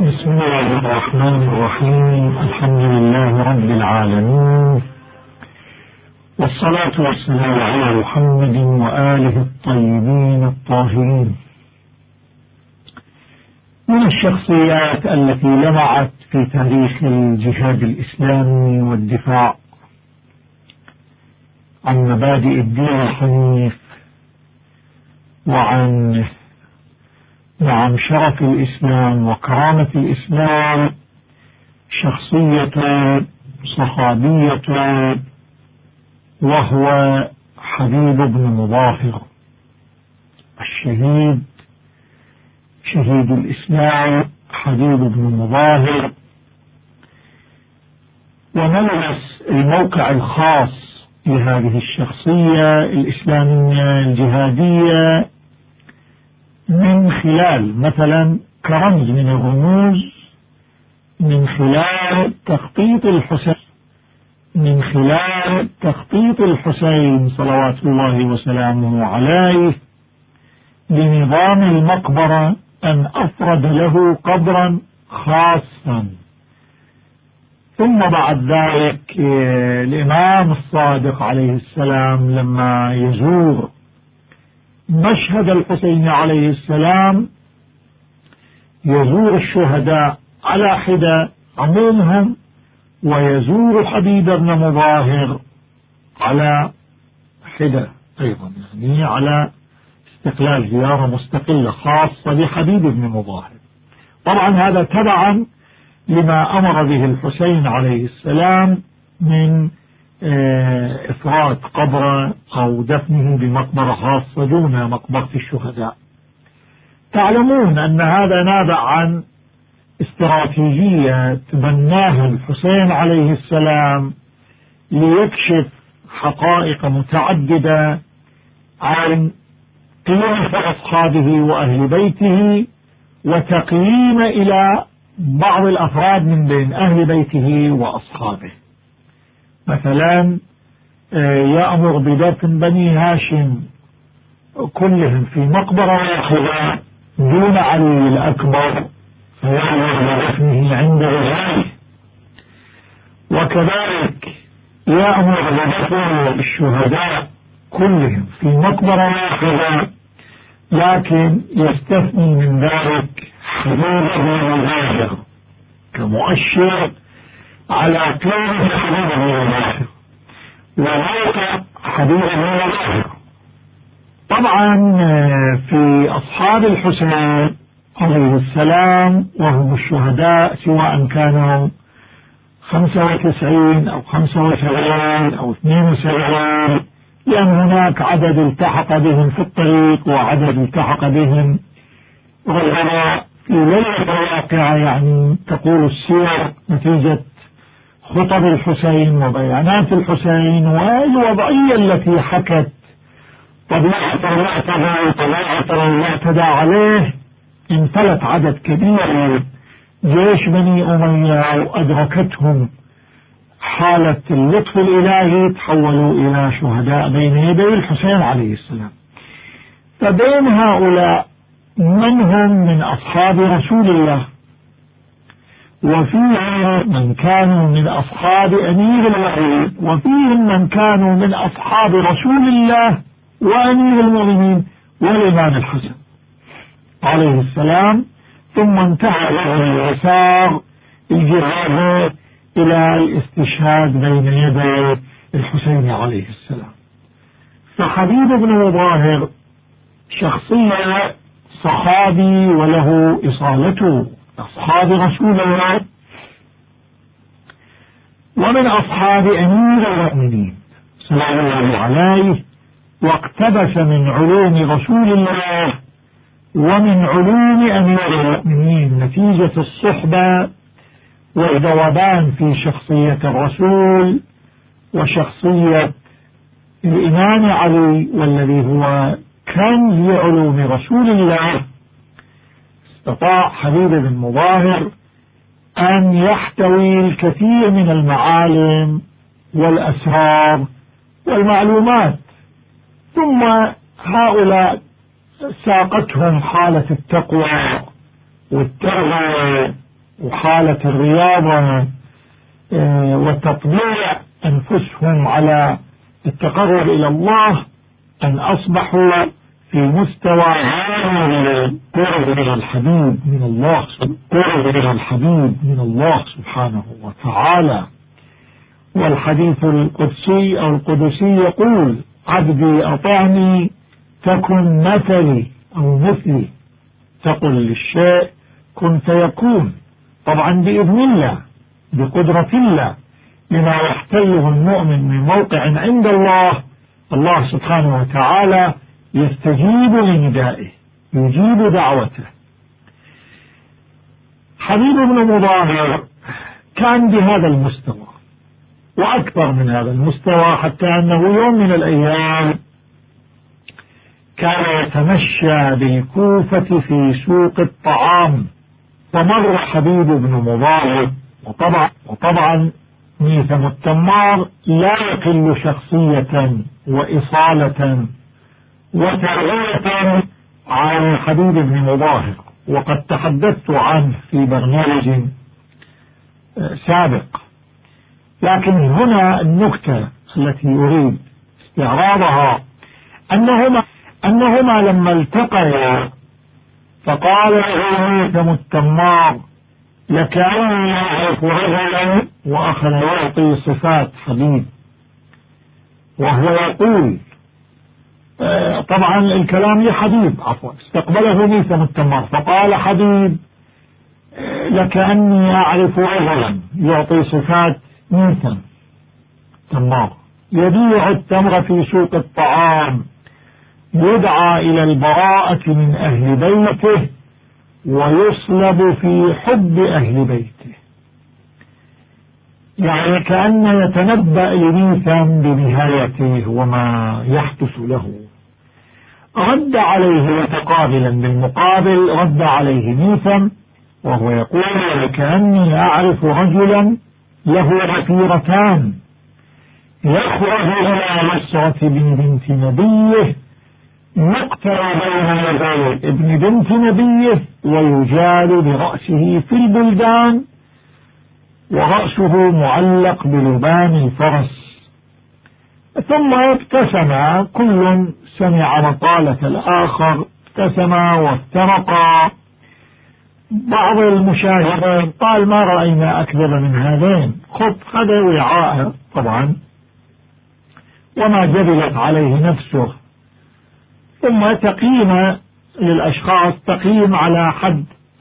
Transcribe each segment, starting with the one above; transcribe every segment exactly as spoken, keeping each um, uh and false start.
بسم الله الرحمن الرحيم. الحمد لله رب العالمين، والصلاة والسلام على محمد وآله الطيبين الطاهرين. من الشخصيات التي لمعت في تاريخ الجهاد الإسلامي والدفاع عن مبادئ الدين الحنيف وعن نعم شرف الإسلام وكرامة الإسلام شخصية صحابية، وهو حبيب بن مظاهر الشهيد، شهيد الإسلام حبيب بن مظاهر. ونلمس الموقع الخاص لهذه الشخصية الإسلامية الجهادية من خلال مثلا كرمز من الرموز، من خلال تخطيط الحسين من خلال تخطيط الحسين صلوات الله وسلامه عليه لنظام المقبرة، أن أفرد له قبرا خاصا. ثم بعد ذلك الإمام الصادق عليه السلام لما يزور مشهد الحسين عليه السلام يزور الشهداء على حدة عمومهم، ويزور حبيب بن مظاهر على حدة أيضا، يعني على استقلال، زيارة مستقلة خاصة بحبيب بن مظاهر. طبعا هذا تبعا لما أمر به الحسين عليه السلام من إفراد قبره أو دفنه بمقبرة خاصة دون مقبرة الشهداء. تعلمون أن هذا نابع عن استراتيجية تبناها الحسين عليه السلام ليكشف حقائق متعددة عن قيمة أصحابه وأهل بيته، وتقييم إلى بعض الأفراد من بين أهل بيته وأصحابه. مثلا يأمر بدفن بني هاشم كلهم في مقبرة واحدة دون علي الأكبر، فيأمر بدفنه عند رجاله. وكذلك يأمر بدفن الشهداء كلهم في مقبرة واحدة، لكن يستثني من ذلك حبيب بن مظاهر كمؤشر على قيمة حبيب بن مظاهر وموقع حبيب بن مظاهر. طبعا في أصحاب الحسين عليه السلام وهم الشهداء، سواء كانوا خمسة وتسعين أو خمسة وسبعين أو اثنين وسبعين، لأن هناك عدد التحق بهم في الطريق وعدد التحق بهم غيرها في ليلة الواقعة، يعني تقول السير نتيجة خطب الحسين وبيانات الحسين والوضعية التي حكت طبيعة المعتدى طبيعة المعتدى عليه، انفلت عدد كبير جيش بني أمية وأدركتهم حالة اللطف الإلهي، تحولوا إلى شهداء بين يدي الحسين عليه السلام. فبين هؤلاء من هم من أصحاب رسول الله، وفيهم من كانوا من أصحاب أمير المؤمنين، وفيهم من كانوا من أصحاب رسول الله وأمير المؤمنين والإمام الحسن عليه السلام. ثم انتهى له المسار الجهاد إلى الاستشهاد بين يدي الحسين عليه السلام. فحبيب بن مظاهر شخصية صحابي وله إصالته، أصحاب رسول الله ومن أصحاب أمير المؤمنين سلام الله عليه، واقتبس من علوم رسول الله ومن علوم أمير المؤمنين نتيجة الصحبة والذوبان في شخصية الرسول وشخصية الإمام علي، والذي هو كنز لعلوم رسول الله. استطاع حبيب بن مظاهر أن يحتوي الكثير من المعالم والأسرار والمعلومات. ثم هؤلاء ساقتهم حالة التقوى والترغب وحالة الرياضة وتطبيع أنفسهم على التقرب إلى الله أن أصبحوا في مستوى عالي قرب من الحبيب من الله قرب من الحبيب من الله سبحانه وتعالى. والحديث القدسي أو القدسي يقول: عبدي أطعني تكن مثلي أو مثلي، تقل للشيء كن فيكون، طبعا بإذن الله بقدرة الله، لما يحتله المؤمن من موقع عند الله. الله سبحانه وتعالى يستجيب لندائه، يجيب دعوته. حبيب بن مظاهر كان بهذا المستوى وأكثر من هذا المستوى، حتى أنه يوم من الأيام كان يتمشى بالكوفة في سوق الطعام، فمر حبيب بن مظاهر، وطبعا, وطبعا ميثم التمار لا يقل شخصية وإصالة وترغية عن حبيب بن مظاهر، وقد تحدثت عنه في برنامج سابق. لكن هنا النكتة التي أريد استعراضها أنهما, أنهما لما التقيا فقال له ميثم التمار: لكأني أعرف رجلا، وأخذ يعطي صفات حبيب وهو يقول آه طبعا الكلام لحبيب، عفوا استقبله ميثم التمار فقال حبيب: آه لكأني أعرف رجلا، يعطي صفات ميثم التمار، يبيع التمر في سوق الطعام، يدعى إلى البراءة من أهل بيته، ويصلب في حب أهل بيته. يعني كأن يتنبأ لميثم بنهايته وما يحدث له. رد عليه متقابلا بالمقابل، رد عليه ميثم وهو يقول: كأني أعرف رجلا له عفيرتان، يخرج إلى نصرة ابن بنت نبيه، يقتل بين يدي ابن بنت نبيه، ويجال برأسه في البلدان، ورأسه معلق بلبان الفرس. ثم ابتسم، كل سمع مقالة الآخر، ابتسما وافترقا. بعض المشاهدين قال: ما رأينا أكذب من هذين، خذ خذ وعاء طبعا وما جبلت عليه نفسه. ثم تقييم للأشخاص، تقييم على حد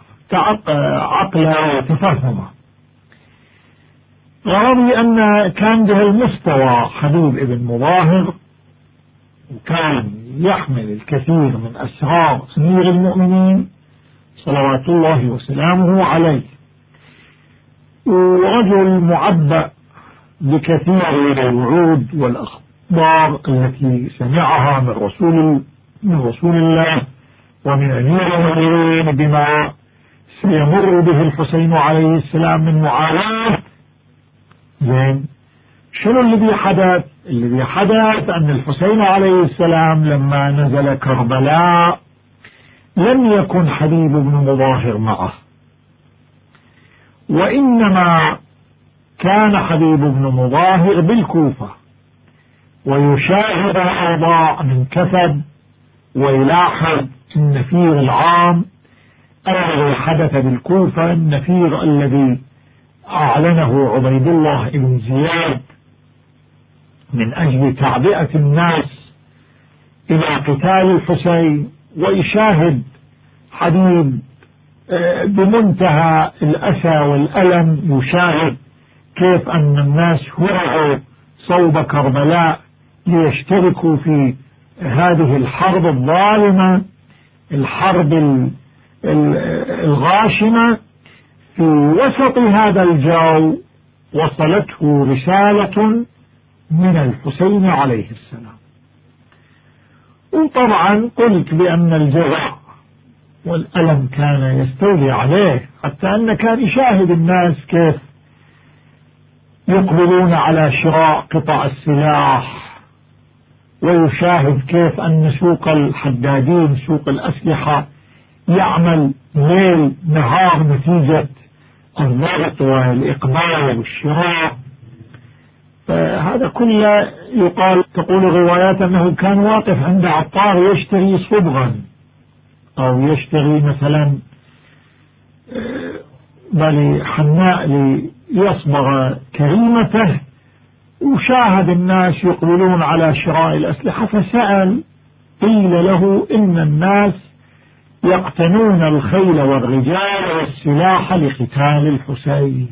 عقله وتفهمه. غرضي أن كان به المستوى حبيب ابن مظاهر، وكان يحمل الكثير من أسرار أمير المؤمنين صلوات الله وسلامه عليه، ورجل معبأ بكثير من الوعود والأخبار التي سمعها من رسول من رسول الله ومن أمير المؤمنين بما سيمر به الحسين عليه السلام من معاناة. زين، شنو الذي حدث؟ الذي حدث أن الحسين عليه السلام لما نزل كربلاء لم يكن حبيب بن مظاهر معه، وإنما كان حبيب بن مظاهر بالكوفة ويشاهد الأوضاع من كثب، ويلاحظ النفير العام الذي حدث بالكوفة، النفير الذي أعلنه عبيد الله بن زياد من أجل تعبئة الناس إلى قتال الحسين، ويشاهد حبيب بمنتهى الأسى والألم، يشاهد كيف أن الناس هرعوا صوب كربلاء ليشتركوا في هذه الحرب الظالمة، الحرب الغاشمة. في وسط هذا الجو وصلته رسالة من الحسين عليه السلام، وطبعا قلت بأن الجزع والألم كان يستولي عليه، حتى أن كان يشاهد الناس كيف يقبلون على شراء قطع السلاح، ويشاهد كيف أن سوق الحدادين، سوق الأسلحة، يعمل ليل نهار نتيجة الضغط والإقبال والشراء. فهذا كله يقال، تقول الروايات أنه كان واقف عند عطار يشتري صبغا أو يشتري مثلا بل حناء ليصبغ كريمته، وشاهد الناس يقبلون على شراء الأسلحة فسأل، قيل له إن الناس يقتنون الخيل والرجال والسلاح لقتال الحسين.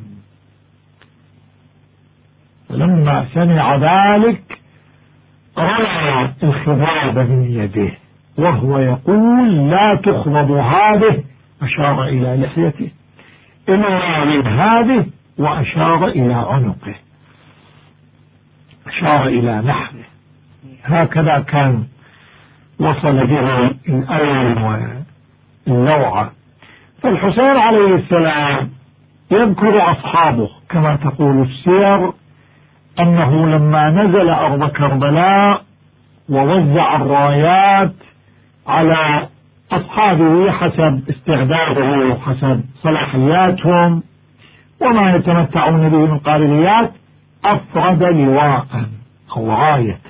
فلما سمع ذلك رمى الخضاب من يده وهو يقول لا تخضب هذه، أشار إلى لحيته، إلا من هذه، وأشار إلى عنقه، أشار إلى نحره. هكذا كان وصل به الألم واللوعة. فالحسين عليه السلام يذكر أصحابه كما تقول السير أنه لما نزل أرض كربلاء ووزع الرايات على أصحابه حسب استعداده وحسب صلاحياتهم وما يتمتعون به من قابليات، أفرد لواء أو راية،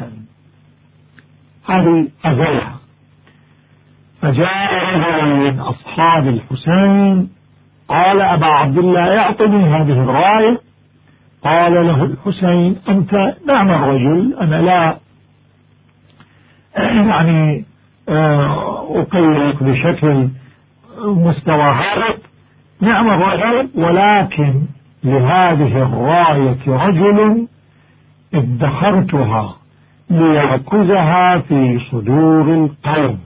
هذه أزلها. فجاء رجل من أصحاب الحسين قال أبا عبد الله اعطني هذه الراية. قال له الحسين أنت نعم الرجل، أنا لا يعني أقيمك بشكل مستوى هابط، نعم الرجل، ولكن لهذه الراية رجل ادخرتها ليركزها في صدور القوم.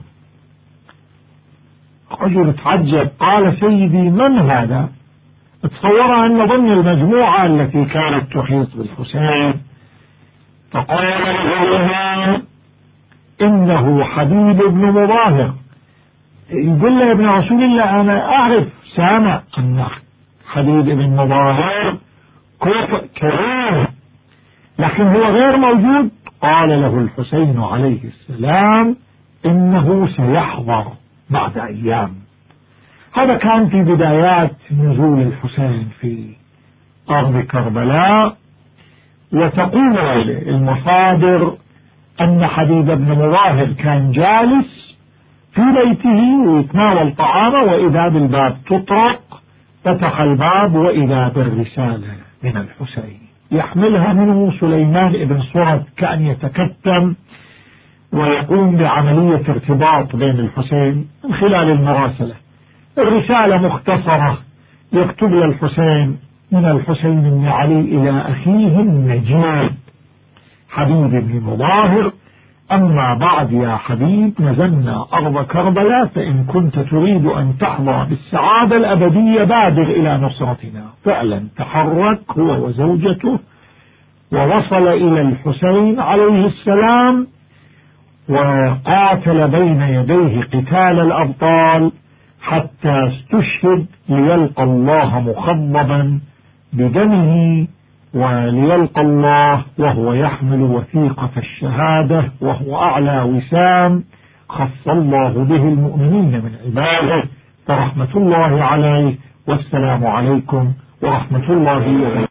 رجل تعجب قال سيدي من هذا؟ تصور أن ضمن المجموعة التي كانت تحيط بالحسين. فقال له إنه حبيب بن مظاهر. يقول له يا ابن رسول الله أنا أعرف سامع أن حبيب بن مظاهر كريم لكن هو غير موجود. قال له الحسين عليه السلام إنه سيحضر بعد أيام. هذا كان في بدايات نزول الحسين في أرض كربلاء. وتقول المصادر أن حبيب بن مظاهر كان جالس في بيته ويتناول طعامه وإذا بالباب تطرق، فتح الباب وإذا بالرسالة من الحسين يحملها منه سليمان بن صرد كأن يتكتم ويقوم بعملية ارتباط بين الحسين من خلال المراسلة. الرسالة مختصرة يكتب للحسين من الحسين بن علي إلى أخيه النجيب حبيب بن مظاهر: أما بعد يا حبيب، نزلنا أرض كربلاء، فإن كنت تريد أن تحظى بالسعادة الأبدية بادر إلى نصرتنا. فعلا تحرك هو وزوجته ووصل إلى الحسين عليه السلام وقاتل بين يديه قتال الأبطال حتى استشهد ليلقى الله مخضبا بدمه وليلقى الله وهو يحمل وثيقة الشهادة وهو أعلى وسام خص الله به المؤمنين من عباده. فرحمة الله عليه، والسلام عليكم ورحمة الله وبركاته.